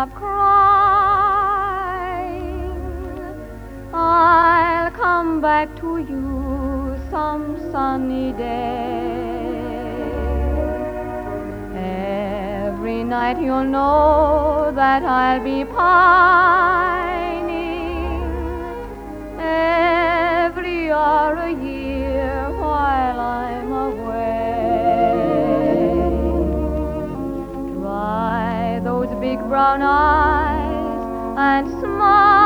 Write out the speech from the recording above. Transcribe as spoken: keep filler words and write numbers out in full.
stop crying, I'll come back to you some sunny day. Every night you'll know that I'll be pining, every hour a year while I'm away. Dry those big brown eyes and smile